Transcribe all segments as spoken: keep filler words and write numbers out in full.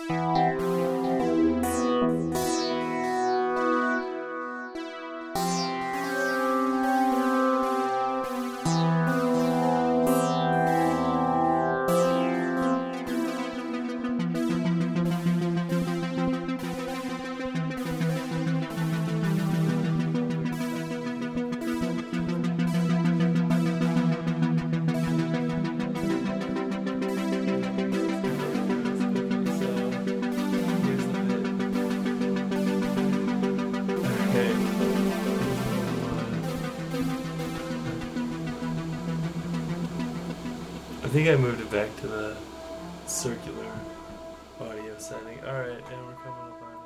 I think I moved it back to the circular audio setting. Alright, and we're coming up out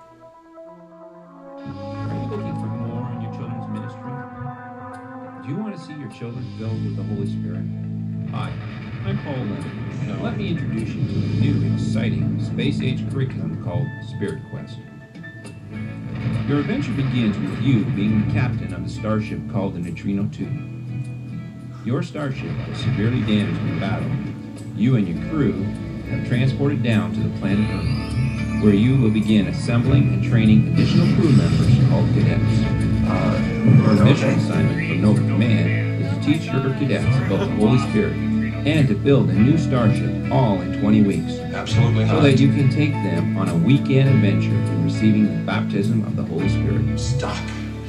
of here. Are you looking for more in your children's ministry? Do you want to see your children filled with the Holy Spirit? Hi, I'm Paul Leonard. Now let me introduce you to a new, exciting, space-age curriculum called Spirit Quest. Your adventure begins with you being the captain of a starship called the Neutrino two. Your starship was severely damaged in battle. You and your crew have transported down to the planet Earth, where you will begin assembling and training additional crew members called cadets. Uh, your mission assignment from Nova Command is to teach your cadets about the Holy Spirit and to build a new starship all in twenty weeks. Absolutely not. So that you can take them on a weekend adventure in receiving the baptism of the Holy Spirit. Stuck.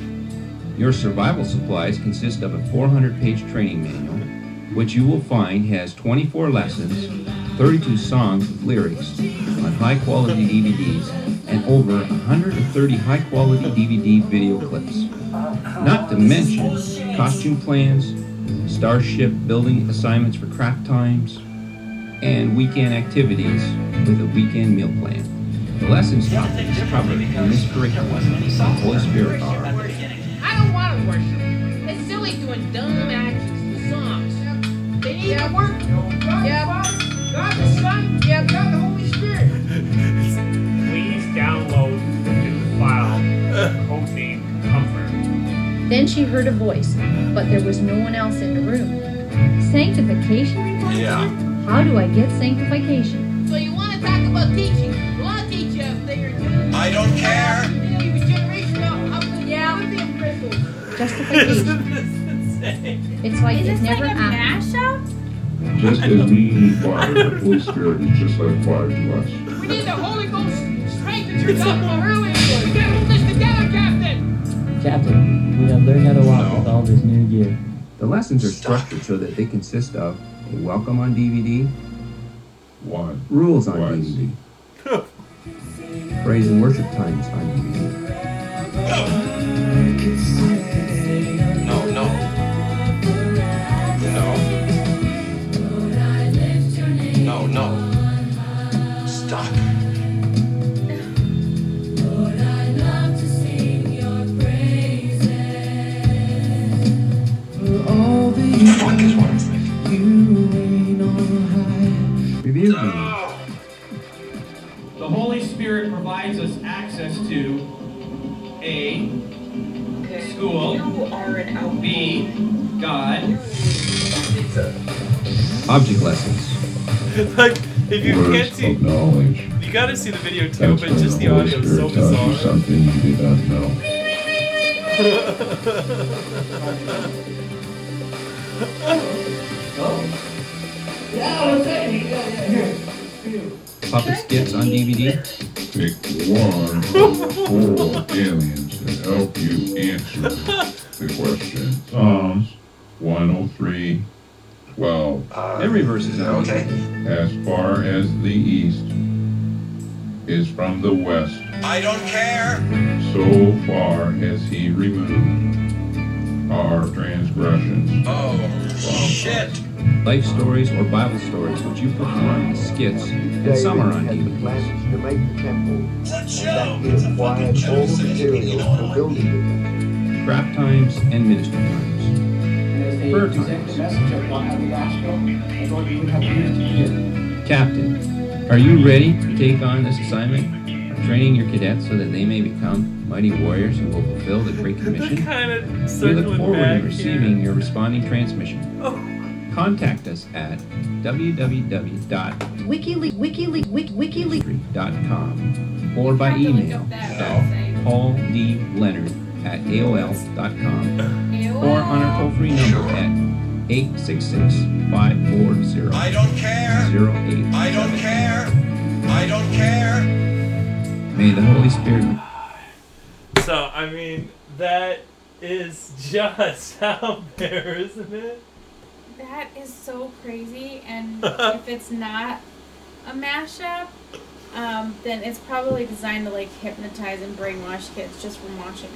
Your survival supplies consist of a four hundred page training manual, which you will find has twenty-four lessons, thirty-two songs with lyrics on high-quality D V Ds, and over one hundred thirty high-quality D V D video clips. Not to mention costume plans, starship building assignments for craft times, and weekend activities with a weekend meal plan. The lessons topics covered in this curriculum of the Holy Spirit are: I don't want to worship. It's silly doing dumb actions and songs. They need to work. Yeah. God the Son. Yeah. God the Holy Spirit. Please download the new file codename Comfort. Then she heard a voice, but there was no one else in the room. Sanctification? Yeah. How do I get sanctification? So you want to talk about teaching? Well, I'll teach you a thing or two. I don't care. He was generational. Up the yeah. Lithium crystals. Justification. It's like it never happened. Just as we need fire, the Holy Spirit is just like fire to us. We need the Holy Ghost strength that you're talking about earlier. We gotta hold this together, Captain. Captain, we have learned how to walk with all this new gear. The lessons are structured so that they consist of a welcome on D V D, One. rules on Twice. D V D, praise and worship times on D V D. No, no. No. No, no. Stuck. Fuck is what I'm thinking. Review me. The Holy Spirit provides us access to A. School. B. God. Object lessons. Like, if you Words can't see, of knowledge. you gotta see the video too, That's but when just the the Holy audio is so Spirit tells you bizarre. something you did not know. Puppet skits on D V D. Pick one of four aliens to help you answer the question. Psalms one oh three, twelve. Uh, And reverses on okay. As far as the east is from the west, I don't care. so far has he removed our transgressions. Oh, shit. Life stories or Bible stories which you perform as skits, and some are on D V Ds. To make the temple, It's a and show. that he It's a acquired fucking show. all the So you should be materials going for on. building the temple. Craft times and ministry times. Prayer times. Captain, are you ready to take on this assignment of training your cadets so that they may become mighty warriors who will fulfill the Great They're Commission? kind of We look circling forward back to receiving here. your responding transmission. Oh. Contact us at w w w dot WikiLeaks, WikiLeaks, Wiki, WikiLeaks. dot com or by email at paul d leonard at a o l dot com or on our toll-free number at eight six six, five four zero, I don't care. zero eight. I don't care. I don't care. May the Holy Spirit. So, I mean, that is just out there, isn't it? That is so crazy, and if it's not a mashup, um, then it's probably designed to like hypnotize and brainwash kids just from watching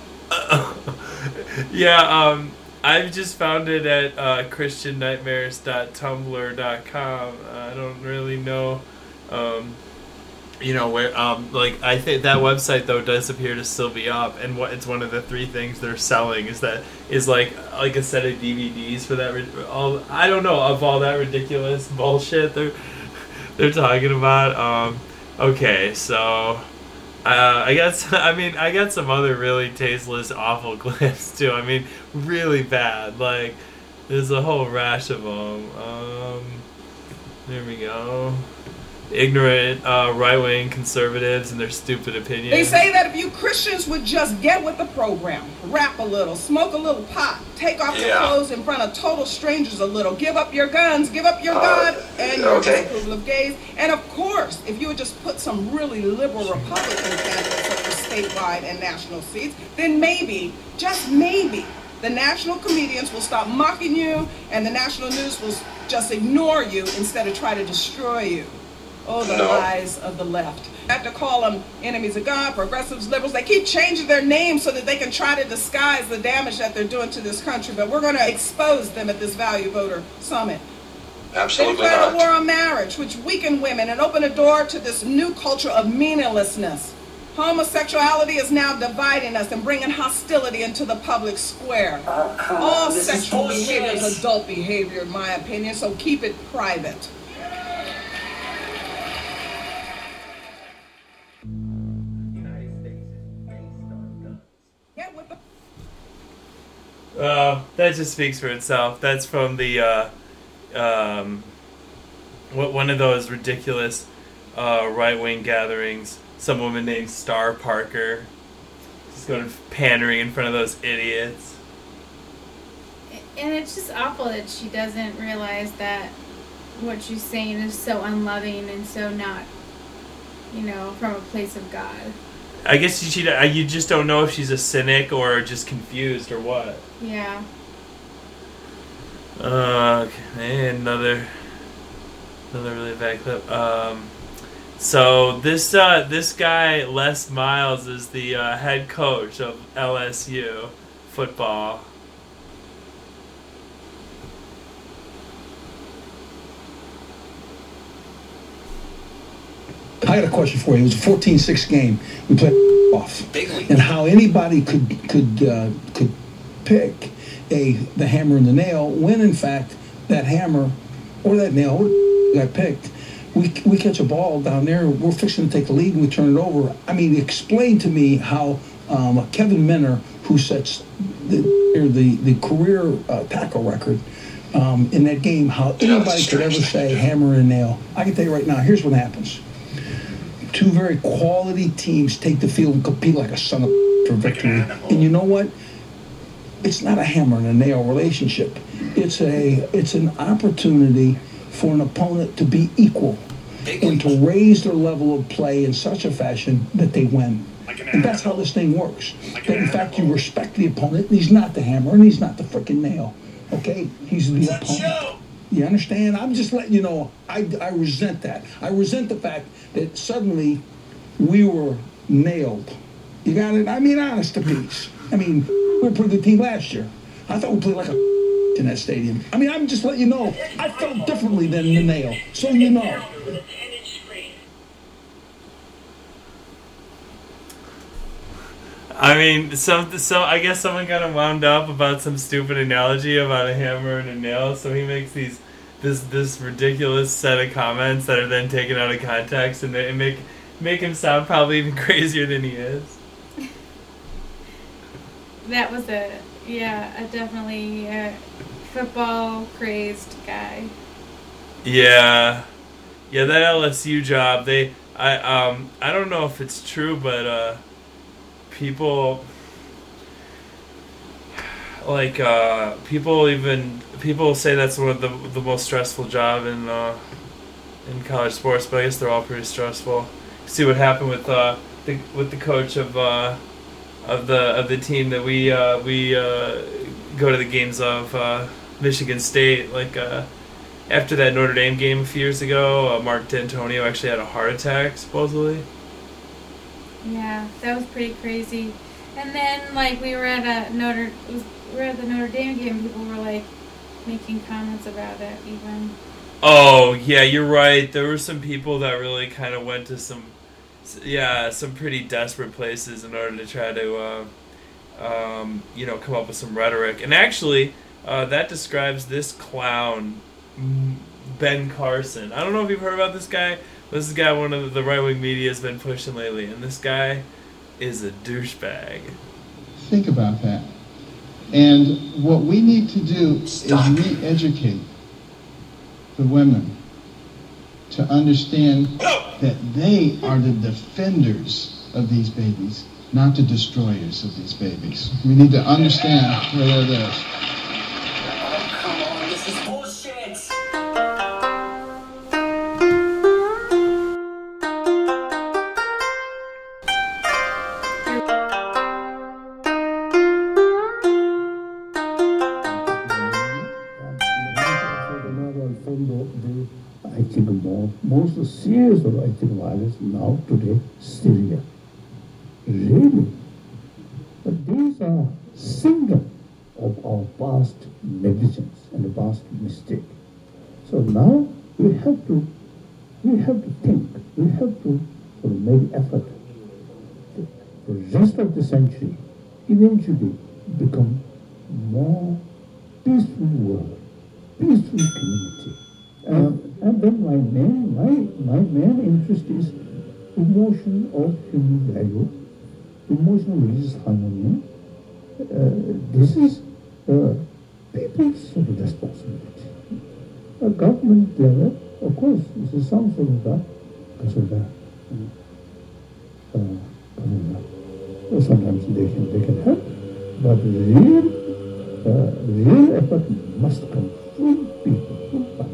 it. Yeah, um, I've just found it at uh, christian nightmares dot tumblr dot com. I don't really know, um, you know, where, um, like, I think that website, though, does appear to still be up, and what it's one of the three things they're selling is that, is like, like a set of D V Ds for that, all, I don't know, of all that ridiculous bullshit they're, they're talking about. Um, okay, so, uh, I guess, I mean, I got some other really tasteless, awful clips, too. I mean, really bad, like, there's a whole rash of them. Um, there we go. Ignorant uh, right-wing conservatives and their stupid opinions. They say that if you Christians would just get with the program, rap a little, smoke a little pot, take off Yeah. your clothes in front of total strangers a little, give up your guns, give up your Uh, God and your okay. disapproval of gays, and of course, if you would just put some really liberal Republican candidates up for statewide and national seats, then maybe, just maybe, the national comedians will stop mocking you and the national news will just ignore you instead of try to destroy you. Oh, the No. lies of the left. I have to call them enemies of God, progressives, liberals. They keep changing their names so that they can try to disguise the damage that they're doing to this country. But we're going to expose them at this Value Voter Summit. Absolutely They declare a not. war on marriage, which weaken women and open a door to this new culture of meaninglessness. Homosexuality is now dividing us and bringing hostility into the public square. All This is sexual bullshit. behavior is adult behavior, in my opinion, so keep it private. Uh, that just speaks for itself. That's from the, uh, um, what one of those ridiculous uh, right-wing gatherings. Some woman named Star Parker. Just going pandering in front of those idiots. And it's just awful that she doesn't realize that what she's saying is so unloving and so not, you know, from a place of God. I guess you, she, you just don't know if she's a cynic or just confused or what. Yeah. Uh, okay, another, another really bad clip. Um, so this uh, this guy Les Miles is the uh, head coach of L S U football. I got a question for you. It was a fourteen six game. We played off, and how anybody could could uh, could pick a the hammer and the nail when in fact that hammer or that nail got picked. We we catch a ball down there. We're fixing to take the lead, and we turn it over. I mean, explain to me how um, Kevin Minner, who sets the the the career uh, tackle record. Um, in that game, how anybody could ever say hammer and nail. I can tell you right now. Here's what happens. Two very quality teams take the field and compete like a son of for victory. And you know what? It's not a hammer and a nail relationship. It's a it's an opportunity for an opponent to be equal and to raise their level of play in such a fashion that they win. And that's how this thing works. That in fact you respect the opponent. He's not the hammer and he's not the freaking nail. Okay? He's the opponent. You understand? I'm just letting you know, I, I resent that. I resent the fact that suddenly we were nailed. You got it? I mean, honest to peace. I mean, we were a pretty good team last year. I thought we played like a in that stadium. I mean, I'm just letting you know, I felt differently than the nail. So you know. I mean, some so I guess someone kind of wound up about some stupid analogy about a hammer and a nail, so he makes these this this ridiculous set of comments that are then taken out of context and they make make him sound probably even crazier than he is. That was a, yeah, a definitely uh, football crazed guy. Yeah, yeah, that L S U job. They, I, um, I don't know if it's true, but uh, people, like, uh, people even people say that's one of the the most stressful job in uh, in college sports. But I guess they're all pretty stressful. See what happened with uh, the with the coach of uh, of the of the team that we uh, we uh, go to the games of, uh, Michigan State, like. Uh, After that Notre Dame game a few years ago, uh, Mark D'Antonio actually had a heart attack, supposedly. Yeah, that was pretty crazy. And then, like, we were at a Notre, it was, we were at the Notre Dame game. People were like making comments about it, even. Oh yeah, you're right. There were some people that really kind of went to some, yeah, some pretty desperate places in order to try to, uh, um, you know, come up with some rhetoric. And actually, uh, that describes this clown. Ben Carson. I don't know if you've heard about this guy. This is the guy one of the right-wing media has been pushing lately, and this guy is a douchebag. Think about that. And what we need to do Stop. is re-educate the women to understand that they are the defenders of these babies, not the destroyers of these babies. We need to understand where that is. Most serious of ethnic violence now today, Syria. Really? But these are symptoms of our past negligence and the past mistake. So now we have to, we have to think, we have to sort of make effort to, the rest of the century eventually become more peaceful world, peaceful community. Uh, and then my main, my, my main interest is promotion of human value, promotion of religious harmony. Uh, this is uh, people's sort of responsibility. A government level, of course, this is some sort of that, because of that. Uh, uh, sometimes they can, they can help, but real, uh, real effort must come from people, from people.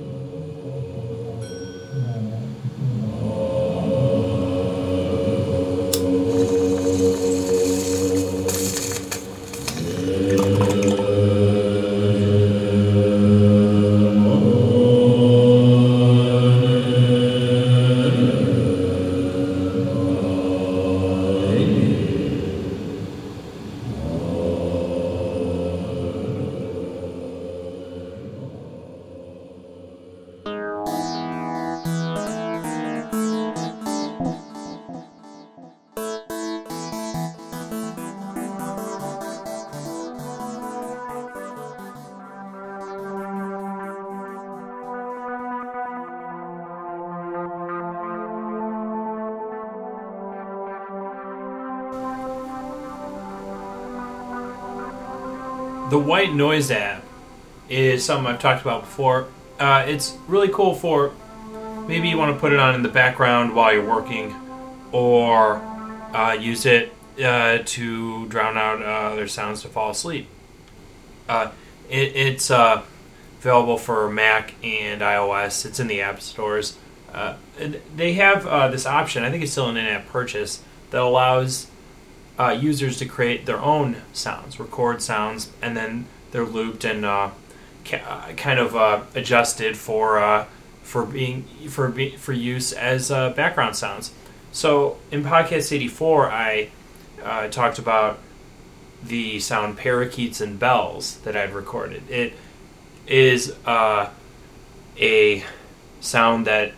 The White Noise app is something I've talked about before. Uh, it's really cool for maybe you want to put it on in the background while you're working, or uh, use it uh, to drown out uh, other sounds to fall asleep. Uh, it, it's uh, available for Mac and iOS. It's in the app stores. Uh, they have uh, this option, I think it's still an in-app purchase, that allows Uh, users to create their own sounds, record sounds, and then they're looped and uh, ca- kind of uh, adjusted for uh, for being for be- for use as uh, background sounds. So in podcast eighty-four, I uh, talked about the sound parakeets and bells that I'd recorded. It is uh, a sound that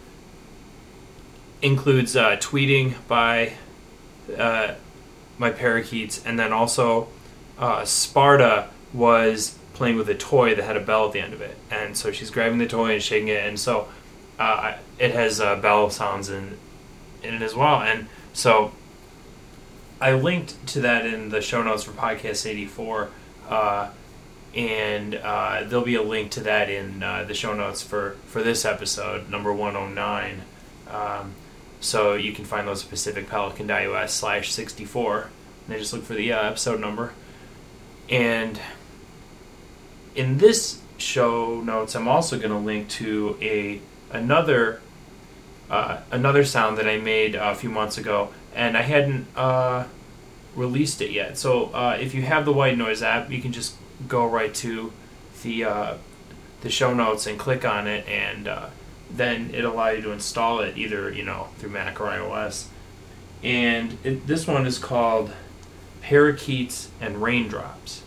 includes uh, tweeting by Uh, my parakeets, and then also uh, Sparta was playing with a toy that had a bell at the end of it, and so she's grabbing the toy and shaking it, and so uh, it has uh, bell sounds in in it as well. And so I linked to that in the show notes for podcast eighty-four, uh, and uh, there'll be a link to that in uh, the show notes for, for this episode, number one oh nine. Um, so you can find those at pacific pelican dot u s slash sixty-four, and then just look for the uh, episode number. And in this show notes, I'm also going to link to a another uh, another sound that I made a few months ago, and I hadn't uh, released it yet. So uh, if you have the White Noise app, you can just go right to the uh, the show notes and click on it, and uh, then it'll allow you to install it either, you know, through Mac or iOS. And it, this one is called Parakeets and Raindrops.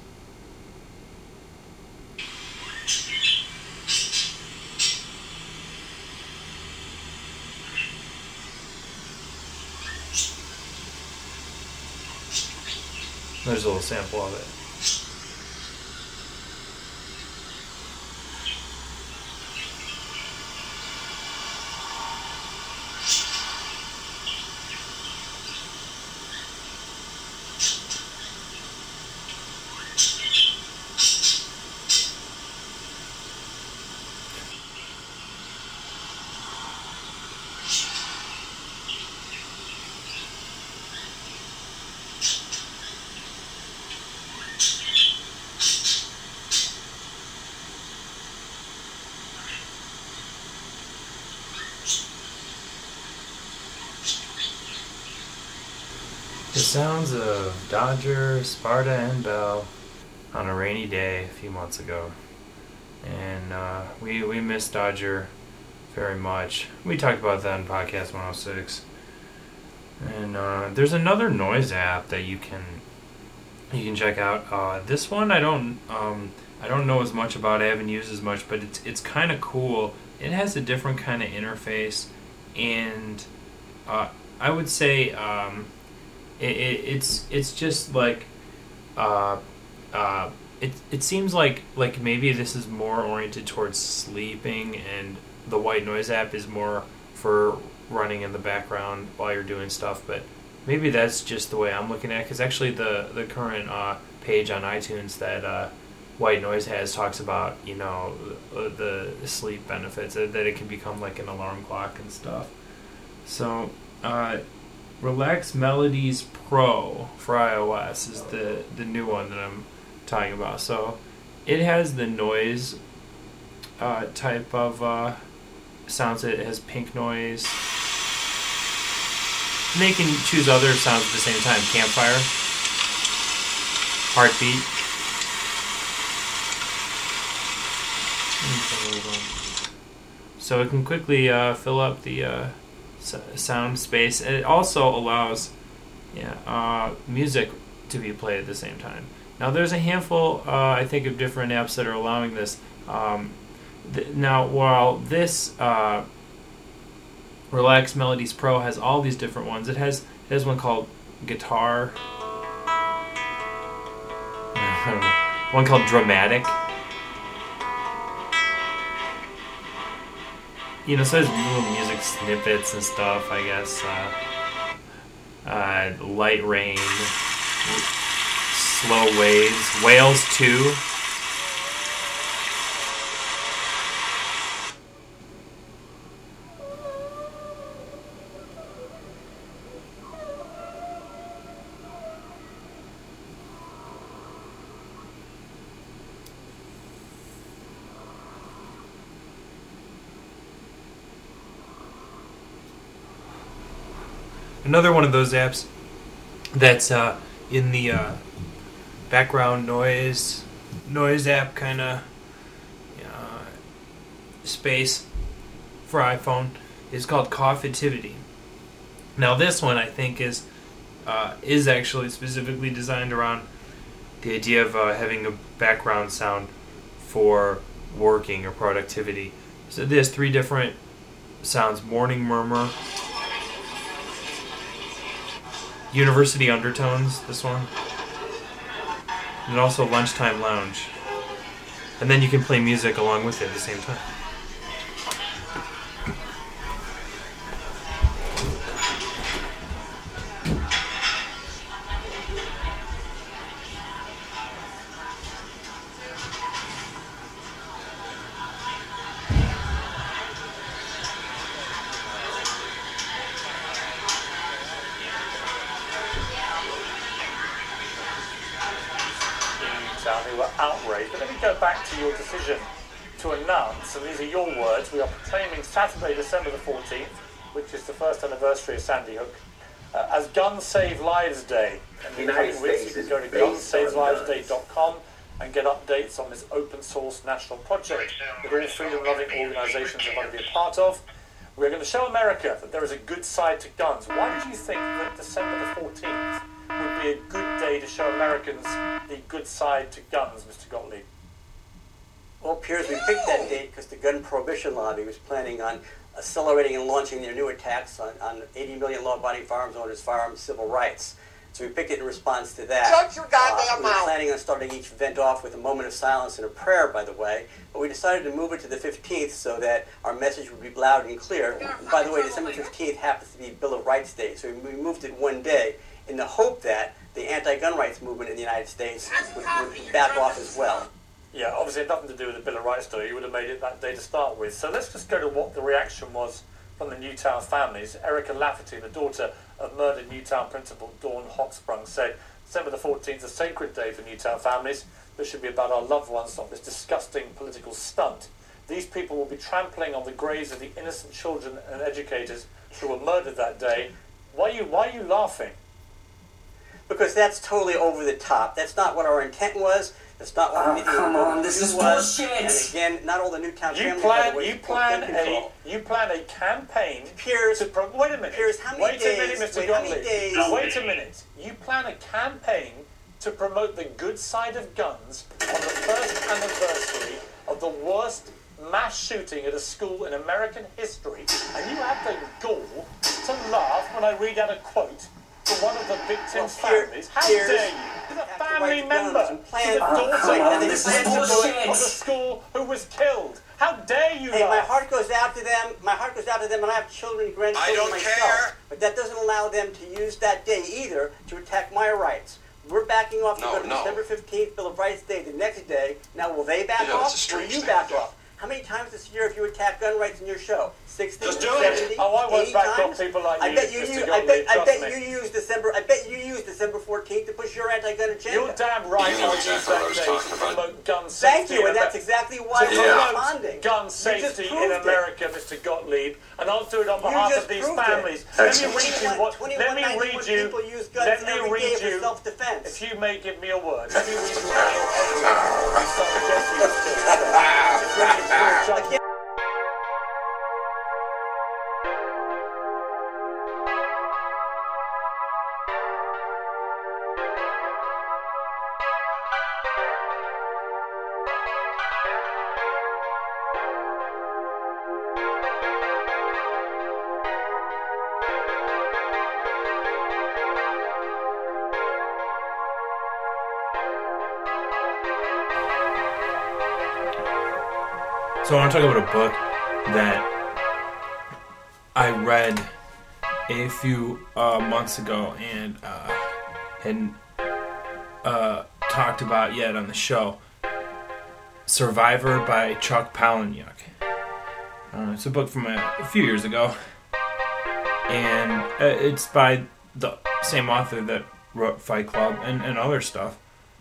There's a little sample of it. The sounds of Dodger, Sparta, and Bell on a rainy day a few months ago. And uh, we, we miss Dodger very much. We talked about that in podcast one oh six. And uh, there's another noise app that you can you can check out. Uh, this one I don't um, I don't know as much about. I haven't used as much, but it's it's kind of cool. It has a different kind of interface, and uh, I would say um, it, it, it's it's just like uh, uh, it it seems like like maybe this is more oriented towards sleeping, and the White Noise app is more for running in the background while you're doing stuff. But maybe that's just the way I'm looking at it, because actually the the current uh, page on iTunes that uh, White Noise has talks about, you know, the, the sleep benefits, that it can become like an alarm clock and stuff. So uh, Relax Melodies Pro for iOS is the, the new one that I'm talking about. So it has the noise uh, type of uh, sounds. It has pink noise. And they can choose other sounds at the same time. Campfire, heartbeat. So it can quickly uh, fill up the uh, sound space, and it also allows yeah, uh, music to be played at the same time. Now there's a handful, uh, I think, of different apps that are allowing this. Um, th- now, while this uh, Relax Melodies Pro has all these different ones, it has it has one called Guitar, one called Dramatic. You know, so there's little music snippets and stuff, I guess. Uh, uh, light rain, slow waves, Whales two. Another one of those apps that's uh, in the uh, background noise noise app kind of uh, space for iPhone is called Coughtivity. Now this one I think is uh, is actually specifically designed around the idea of uh, having a background sound for working or productivity. So there's three different sounds: morning murmur, University Undertones, this one, and also Lunchtime Lounge. And then you can play music along with it at the same time. let me go back to your decision to announce, and these are your words, we are proclaiming Saturday, December the fourteenth, which is the first anniversary of Sandy Hook, uh, as Gun Save Lives Day. And in the coming weeks, you can go to gun save lives day dot com and get updates on this open source national project that all freedom-loving organisations are going to be a part of. We're going to show America that there is a good side to guns. Why did you think that December the fourteenth would be a good day to show Americans the good side to guns, Mister Gottlieb? Well, Piers, we picked that date because the gun prohibition lobby was planning on accelerating and launching their new attacks on, on eighty million law-abiding firearms owners' firearms civil rights. So we picked it in response to that. Shut your goddamn uh, we were mouth. planning on starting each event off with a moment of silence and a prayer, by the way, but we decided to move it to the fifteenth so that our message would be loud and clear. And by the way, December fifteenth happens to be Bill of Rights Day, so we moved it one day in the hope that the anti-gun rights movement in the United States would, would back off as well. Yeah, obviously it had nothing to do with the Bill of Rights Day. You would have made it that day to start with. So let's just go to what the reaction was from the Newtown families. Erica Lafferty, the daughter of murdered Newtown principal Dawn Hochsprung, said, December the fourteenth is a sacred day for Newtown families. This should be about our loved ones, not this disgusting political stunt. These people will be trampling on the graves of the innocent children and educators who were murdered that day. Why are you, why are you laughing? Because that's totally over the top. That's not what our intent was. That's not what Oh, we come on, this is was. bullshit. And again, not all the Newtown You families, plan, by the way, you support plan gun a, control. you plan a campaign Piers, to pro- wait a minute. Piers, how many wait days, a minute, Mister wait, how many Gottlieb. days- Wait a minute. You plan a campaign to promote the good side of guns on the first anniversary of the worst mass shooting at a school in American history, and you have the gall to laugh when I read out a quote from one of the victims' Well, Pier- families. How Piers, dare you? As a family right member guns and to plan- the Oh, daughter come on, of the this is principal bullshit. of the school who was killed. How dare you Hey, laugh? my heart goes out to them. My heart goes out to them, and I have children and grandchildren I don't myself. care. But that doesn't allow them to use that day either to attack my rights. We're backing off to No, go to no. December fifteenth, Bill of Rights Day, the next day. Now, will they back You know, it's a off, or strange you thing. back off? How many times this year have you attacked gun rights in your show? sixty, Just do it. seventy, Oh, I won't eighty back times? off people like I you, bet you, Mister use, I Gottlieb, bet, I trust bet me. you use December. I bet you use December fourteenth to push your anti-gun agenda. You're damn right. You know I'll exactly use what I that was day talking to about. promote gun safety. Thank you, in and that's Amer- exactly why to we're Yeah. responding. Gun You just safety in proved it. America, Mister Gottlieb, and I'll do it on You behalf just of these proved it. families. Let me Excellent. read you what. Let me read you. People use guns Let me every day read for you. self-defense. If you may give me a word, let me read you what Neil Edwards, who started Jesse was killed. It's really a pure judgment. So I want to talk about a book that I read a few uh, months ago and uh, hadn't uh, talked about yet on the show. Survivor by Chuck Palahniuk. Uh, it's a book from a, a few years ago, and uh, it's by the same author that wrote Fight Club and, and other stuff.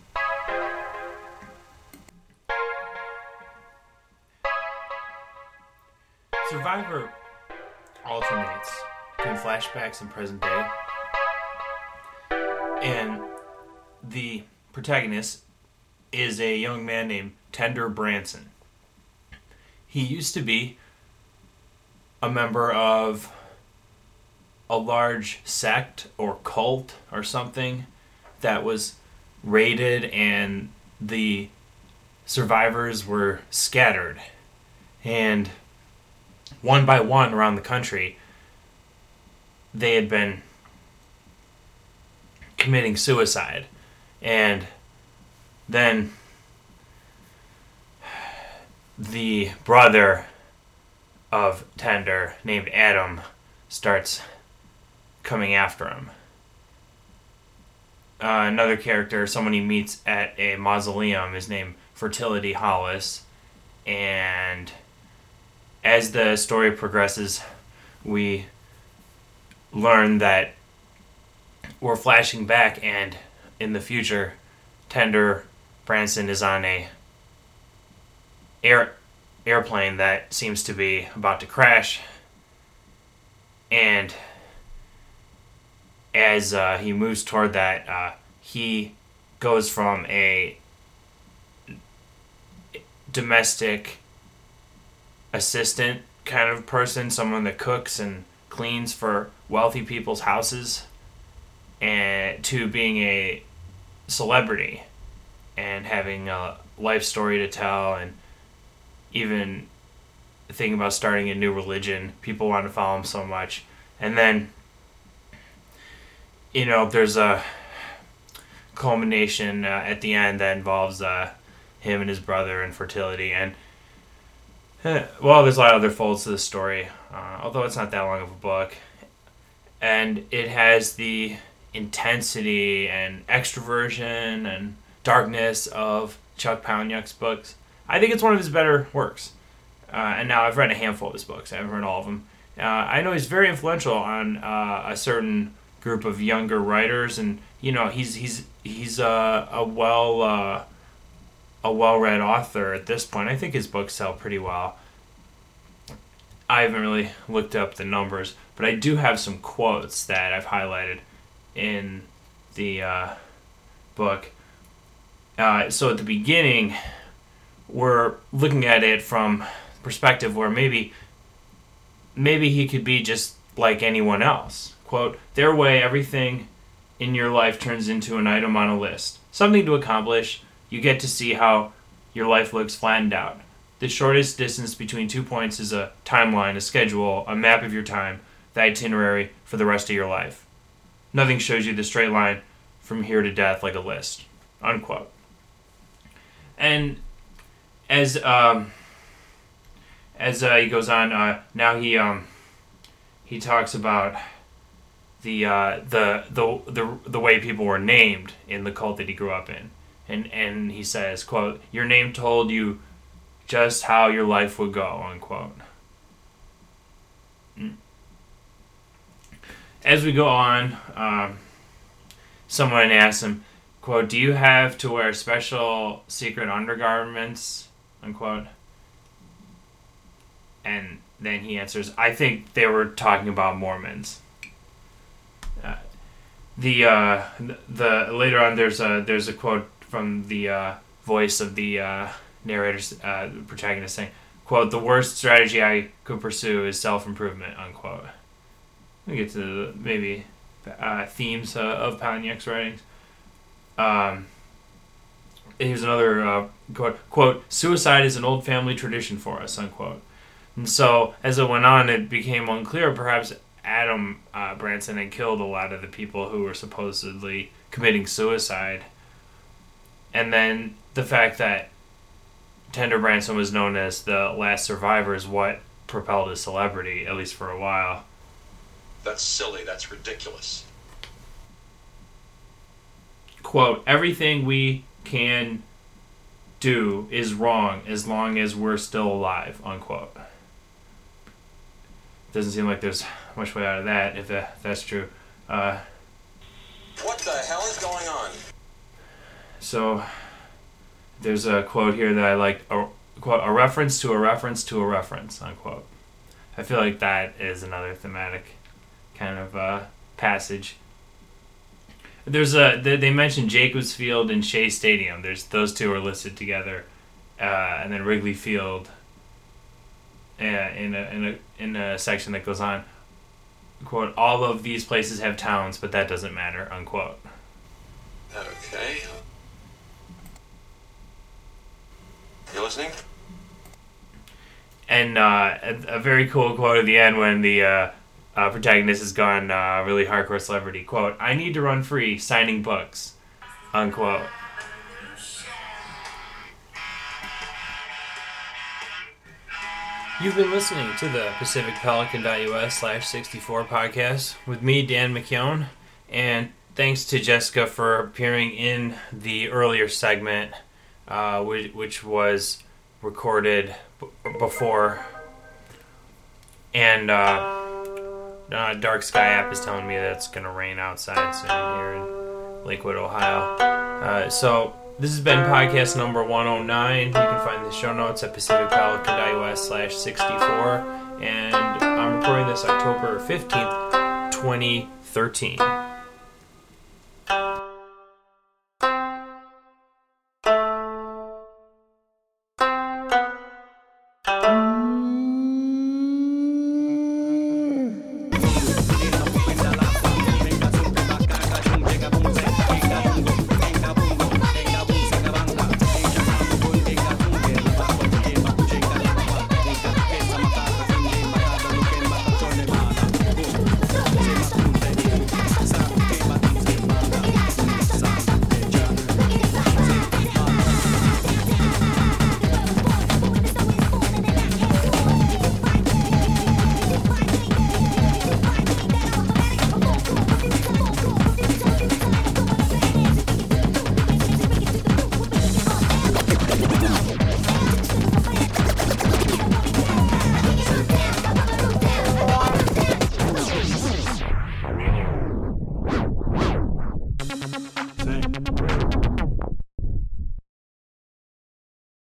Survivor alternates between flashbacks and present day, and the protagonist is a young man named Tender Branson. He used to be a member of a large sect or cult or something that was raided, and the survivors were scattered, and one by one around the country, they had been committing suicide. And then the brother of Tender, named Adam, starts coming after him. Uh, another character, someone he meets at a mausoleum, is named Fertility Hollis. And as the story progresses, we learn that we're flashing back, and in the future, Tender Branson is on a air airplane that seems to be about to crash. And as uh, he moves toward that, uh, he goes from a domestic assistant kind of person, someone that cooks and cleans for wealthy people's houses, and to being a celebrity and having a life story to tell, and even thinking about starting a new religion. People want to follow him so much. And then, you know, there's a culmination uh, at the end that involves uh, him and his brother and fertility. And, eh, well, there's a lot of other folds to the story, uh, although it's not that long of a book. And it has the intensity and extroversion and darkness of Chuck Palahniuk's books. I think it's one of his better works. Uh, and now I've read a handful of his books. I haven't read all of them. Uh, I know he's very influential on uh, a certain group of younger writers, and you know he's he's he's uh, a well uh, a well-read author at this point. I think his books sell pretty well. I haven't really looked up the numbers, but I do have some quotes that I've highlighted in the uh, book. Uh, so at the beginning, we're looking at it from perspective where maybe maybe he could be just like anyone else. Quote, their way, everything in your life turns into an item on a list. Something to accomplish. You get to see how your life looks flattened out. The shortest distance between two points is a timeline, a schedule, a map of your time, the itinerary for the rest of your life. Nothing shows you the straight line from here to death like a list. Unquote. And as um, as uh, he goes on, uh, now he um, he talks about the uh, the the the the way people were named in the cult that he grew up in, and and he says, quote, your name told you just how your life would go, unquote. As we go on, um, someone asks him, quote, do you have to wear special secret undergarments, unquote? And then he answers, I think they were talking about Mormons. Uh, the uh, the later on there's a there's a quote from the uh, voice of the uh, narrator's uh, protagonist saying, quote, the worst strategy I could pursue is self-improvement, unquote. We get to the, maybe uh, themes uh, of Palahniuk's writings. Um, here's another uh, quote, quote, suicide is an old family tradition for us, unquote. And so, as it went on, it became unclear. Perhaps Adam uh, Branson had killed a lot of the people who were supposedly committing suicide. And then the fact that Tender Branson was known as the last survivor is what propelled his celebrity, at least for a while. That's silly. That's ridiculous. Quote, everything we can do is wrong as long as we're still alive, unquote. Doesn't seem like there's much way out of that, if, that, if that's true. Uh, what the hell is going on? So, there's a quote here that I like, a, quote, a reference to a reference to a reference, unquote. I feel like that is another thematic kind of uh, passage. There's a they, they mentioned Jacobs Field and Shea Stadium. There's those two are listed together, uh, and then Wrigley Field. Uh, in a in a in a section that goes on, quote, all of these places have towns, but that doesn't matter, unquote. Okay. You listening? And uh, a, a very cool quote at the end when the uh, uh, protagonist has gone uh, really hardcore celebrity. Quote, I need to run free signing books, unquote. You've been listening to the Pacific Pelican dot U S slash sixty-four podcast with me, Dan McKeown, and thanks to Jessica for appearing in the earlier segment, uh, which, which was recorded b- before. And uh, uh, Dark Sky app is telling me that it's going to rain outside soon here in Lakewood, Ohio. Uh, so This has been podcast number one oh nine. You can find the show notes at pacific pelican dot u s slash sixty-four. And I'm recording this October fifteenth, twenty thirteen.